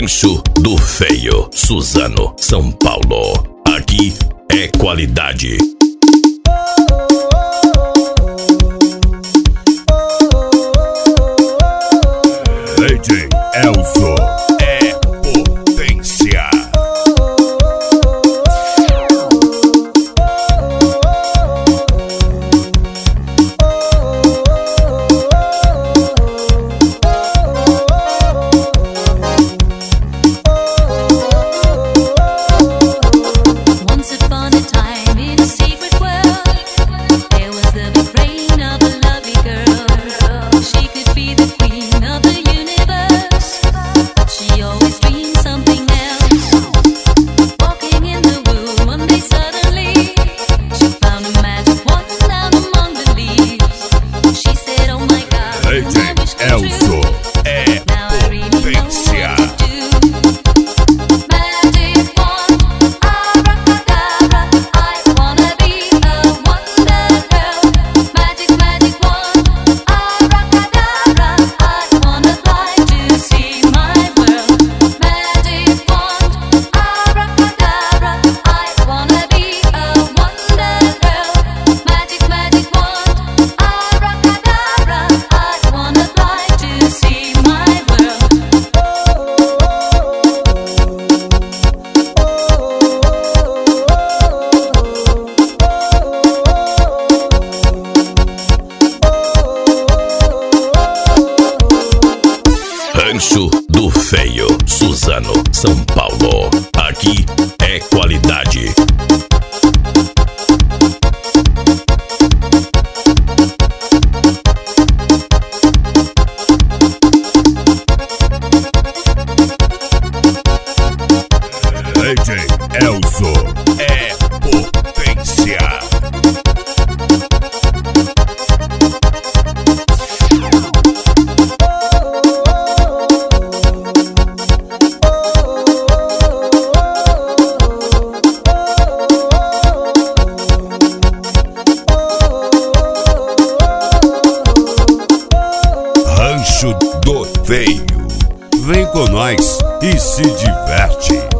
Rancho do Feio, Suzano, São Paulo. Aqui é qualidade. DJ Elzo é potência. Once upon a time in a secret world, there was the brain of a lovely girl. She could be the queen of the universe, but she always dreamed something else. Walking in the womb one day suddenly, she found a magic wand down among the leaves. She said, oh my God, my DJ wish come Elzo true. é Now I really know potência. what to do. Magic wand, abracadabra, I wanna be a wonder girl. Magic, magic wand, abracadabra, I wanna fly to see my world. Magic wand, abracadabra, I wanna be a wonder girl. Magic, magic wand, abracadabra, I wanna fly to see my world. Rancho do Feio, Suzano, São Paulo. Aqui é qualidade. DJ Elzo é potência. Rancho do Feio. Vem com nós e se diverte.